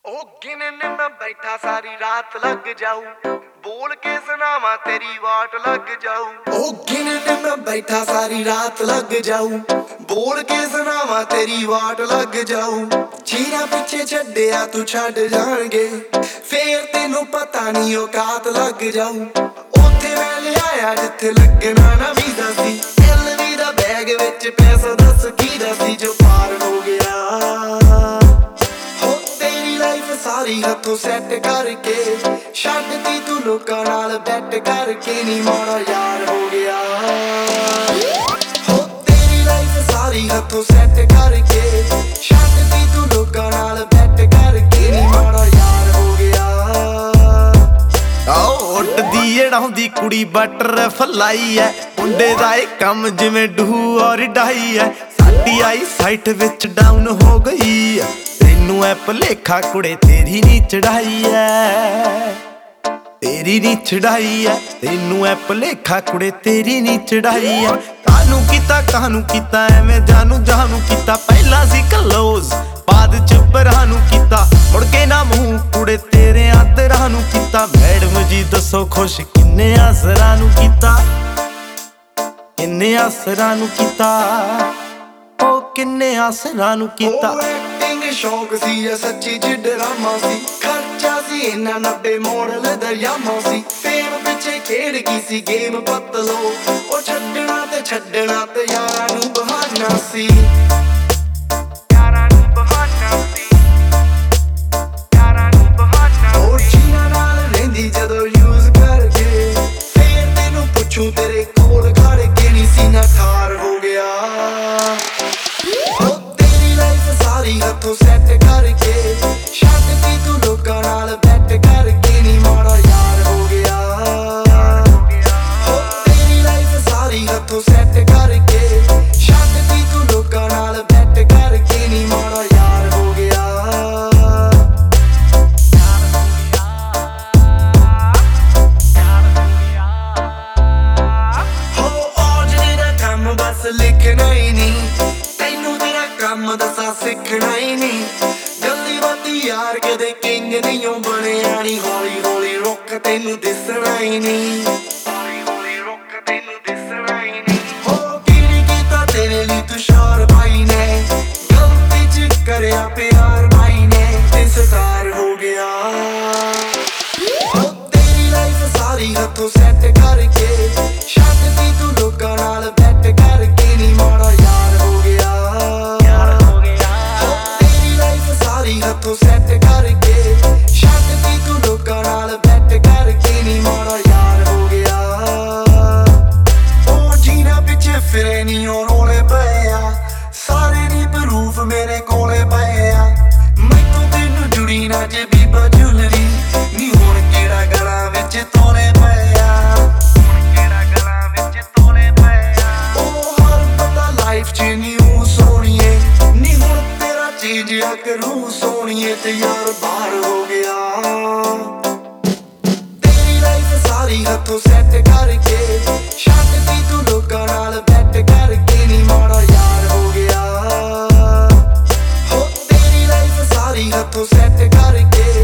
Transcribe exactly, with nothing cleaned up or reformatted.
ओ गिनने में बैठा सारी रात लग जाऊं, बोल के सुनावा तेरी वाट लग जाऊं। ओ गिनने में बैठा सारी रात लग जाऊं, बोल के सुनावा तेरी वाट लग जाऊं। चीरा पिछे छड्डिया तू छड्ड जाणगे, फेर तेनू पता नहीं औकात लग जाऊं। उत्थे मैं लिआया जिथे लगना ना वीज़ा सी, एलवी दा बैग विच पैसा दस कीदा सी जो पार हो गया। सारी हथों सैट करके छड्डती तू लोकां नाल बैट करके नी माड़ा यार हो गया। हो तेरी लाइफ सारी हथों सैट करके छड्डती तू लोकां नाल बैट करके नी माड़ा यार हो गया। आओ उड्डदी अड़ाउंदी कुड़ी बटर फलाई है, मुंडे दा ए कम जिवें डूह और डाई है। साडी आई साइट विच डाउन हो गई है, तेनू ऐ भलेखा कुड़े तेरी नी चढ़ाई है, तेरी नी चढ़ाई है। तेनू ऐ भलेखा कुड़े तेरी नी चढ़ाई है। कानू कीता कानू कीता एवें जानू जानू कीता, पहला सी क्लोज बाद च बरानू कीता, मुड़ के ना मूंह कुड़े तेरे आदरां नू कीता। मैडम जी दसो खुश किन्ने आसरां नू कीता, किन्ने आसरां नू कीता, ओ किन्ने आसरां नू कीता। शौक सी या सच्ची च ड्रामा सी, खर्चा सी इन्ना नब्बे मॉडल दा यामा सी। फेम पिछे खेड़ गई सी गेम पतलो, ओ छड्डना ते छड्डना ते यारां नू बहाना सी, यारां नू बहाना सी, यारां नू बहाना। ओ चीना नाल रहिंदी जदों यूज करके, फेर तेनू पुछूं तेरे कोल खड़ के नी सीना ठार हो गया। सारी हथों सैट करके छड्डती तू लोकां नाल बैट करके नी माड़ा यार हो गया। हो तेरी लाइफ सारी हथों सैट करके छड्डती तू लोकां नाल बैट करके नी माड़ा यार हो गया। हो औजड़ी दा कम बस लिखना ही नहीं, तैनू तेरा कम दसा सिखना ही नहीं। जल्दी बाती यार कदे किंग नहीं हो बनिया नी, हौली हौली रुक तेनू दिसना ही नहीं, हौली हौली रुक तेनू दिसना ही नहीं। हो की नहीं कीता तेरे लिए तुषार भाई ने, गलती च करया प्यार भाई ने ते स्टार हो गया। हो तेरी लाइफ सारी हथों सैट करके छड्डती तू लोकां नाल बैट करके नी माड़ा यार हो गया। सारी हथों सैट करके छड्डती तू लोकां नाल बैट करके नी माड़ा यार हो गया। ओ जीना पिछे फिरे नी ओ रोले पए आ, सारे नी प्रूफ मेरे कोले पए आ। मैनू तेनू जुड़ी ना जे बीबा ज्वैलरी, नी हुण केड़ा गलां विच तोले पए आ, हुण केड़ा गलां विच तोले पए आ। ओ हर पता लाइफ च नी हूं सोहणीए, नी हुण तेरा चेंज आ करूं सोहणीए ते यार बाहर हो गया। तेरी लाइफ सारी हथों सैट करके छड्डती तू लोकां नाल बैट करके नी माड़ा यार हो गया। हो तेरी लाइफ सारी हथों सैट करके